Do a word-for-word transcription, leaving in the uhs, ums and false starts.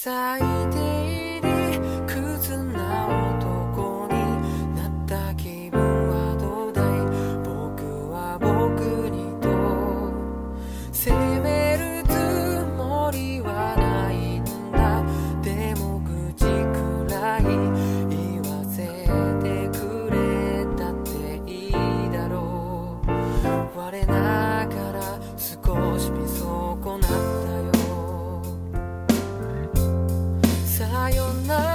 最低にクズな男になった気分はどうだい。僕は僕にと責めるつもりはないんだ。でも口くらい言わせてくれたっていいだろう。我ながら少し見損なったよ。さよなら